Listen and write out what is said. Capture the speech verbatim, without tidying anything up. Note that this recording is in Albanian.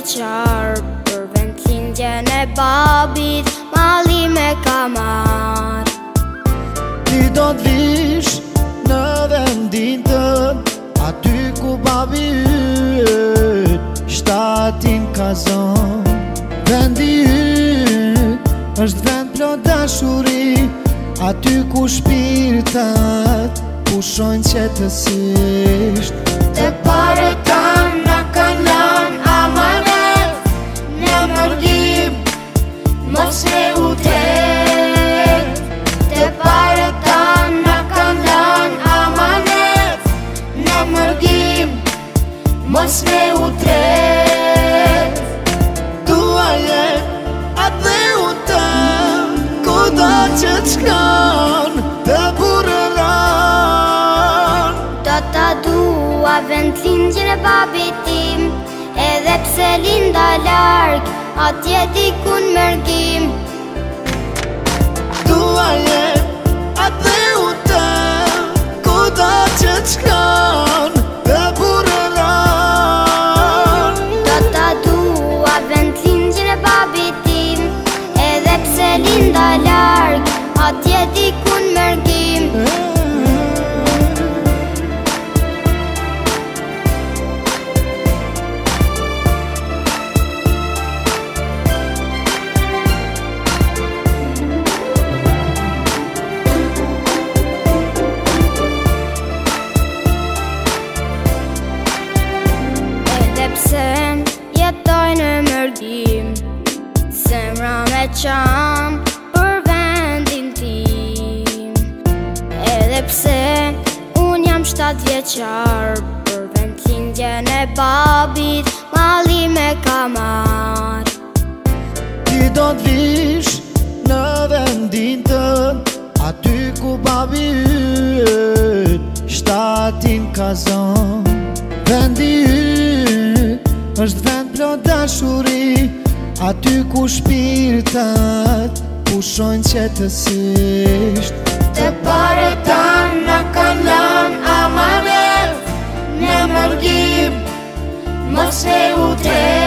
vjeçar, për vend lindjen e babit, malli me kamar. Ti do t'vish në vendin tënd, aty ku babi yt shtatin ka zonë. Vendi yt është vend plot dashuri, aty ku shpirtat pushojnë qetësisht. Të parët tanë na kanë lanë amanet, në mërgim mos e u tet. Të parët tanë na kanë lanë amanet, në mërgim mos e u tet. Tua jet atë dhe u tëm, kudo që t'shkon të burëran. Do ta dua vend lindjen e babit tim, edhe pse linda larg, atje dikun mërgim. Tua jet atë dhe u tëm, kudo që t'shkon të burëran. Do ta dua vend lindjen e babit tim, edhe pse linda larg, atje dikun mërgim. Edhe pse jetoj në mërgim, zemra me qam për vendin tim. Edhe pse unë jam shtat vjeçar, për vend lindjen e babit, malli me kamar. Ti do t'vish në vendin tënd, aty ku babi yt shtatin ka zonë. Vendi yt është vend plot dashuri, aty ku shpirtat pushojnë qetësisht. Të parët tanë na kanë lanë amanet, në mërgim mos e u tet.